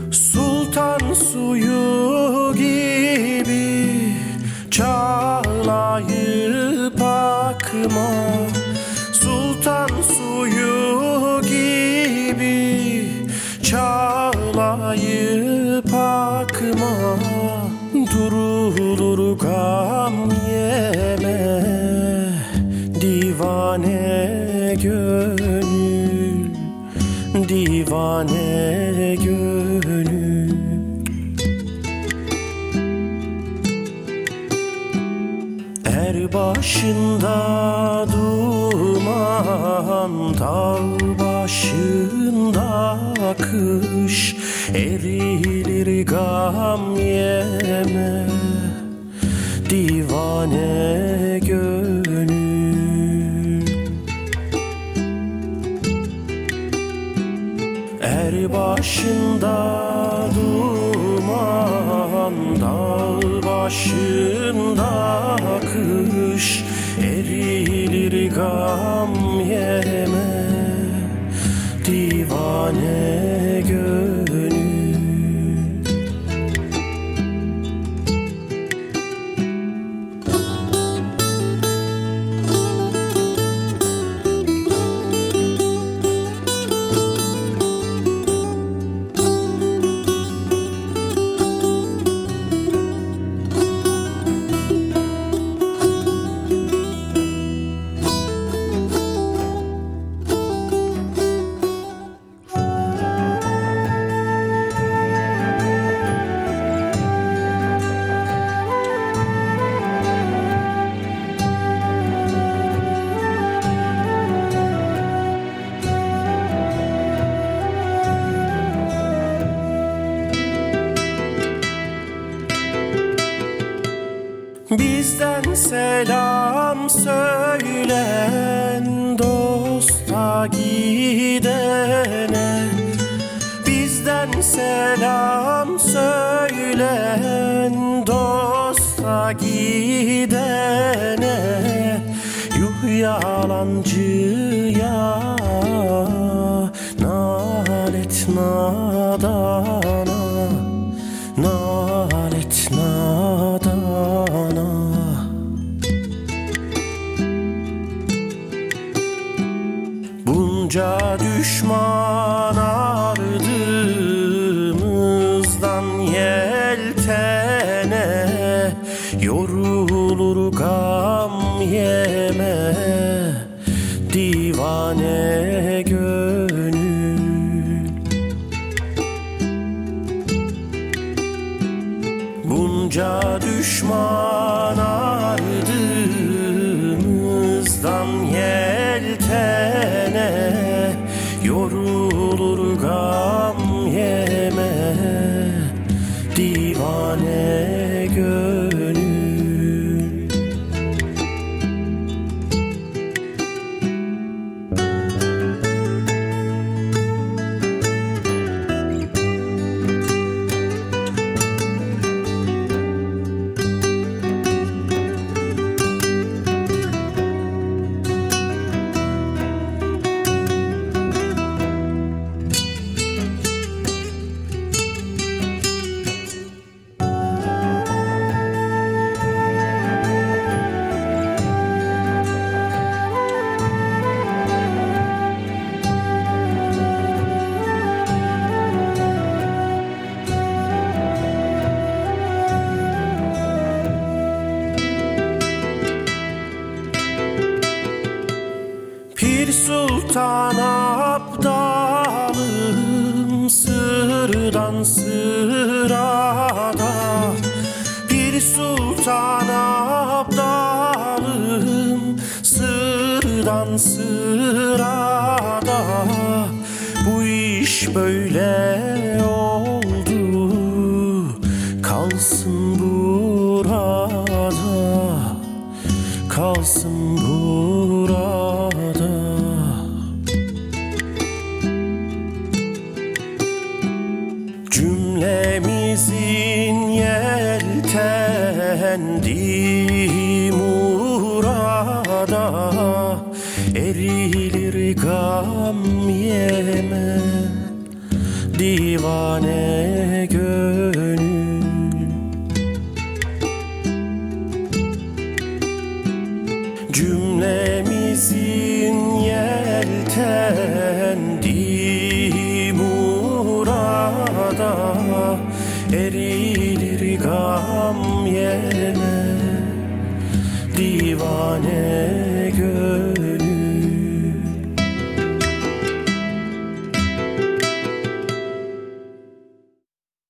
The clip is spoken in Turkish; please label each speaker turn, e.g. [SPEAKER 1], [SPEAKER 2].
[SPEAKER 1] Sultan suyu gibi çağlayıp akma, sultan suyu gibi çağlayıp akma. Durulur gam yeme divane gönül, divane gönül. Er başında duman, dağ başında kış. Erilir gam yeme divane gönül. Er başında duman, dağ başında kış. Erilir gam yeme divane gönül. Bizden selam söylen dosta gidene. Bizden selam söylen dosta gidene. Yuh yalancıya, nalet nadana, nalet nadana. Bunca düşman ardımızdan yeltene. Yorulur gam yeme divane gönül. Bunca düşman ardımızdan yeltene. Yorulur gam yeme divane gönül. Pir Sultan Abdalım sırdan sırada. Pir Sultan Abdalım sırdan sırada. Bu iş böyle oldu, kalsın burada, kalsın burada. Cümlemizin yeltendi murada. Erilir gam yeme divane gönül. Cümlemizin yeltendi murada, erilir gam yeme divane